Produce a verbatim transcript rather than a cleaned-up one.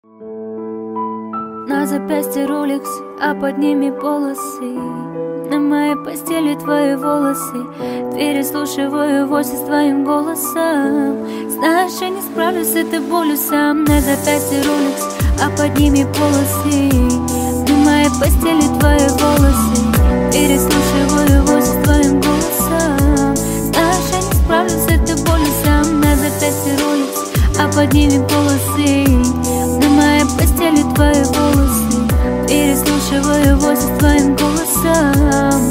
На запястье роликс, а под ними полосы. На моей постели твои волосы. Двери слушаю вовсе с твоим голосом. Знаешь, я не справлюсь с этой болью сам. На запястье роликс, а под ними полосы. На моей постели твои волосы. Двери слушаю вовсе с твоим голосом. Знаешь, я не справлюсь с этой болью сам. На запястье роликс, а под ними полосы. На моей постели твои волосы. Переслушиваю вовсе с твоим голосом.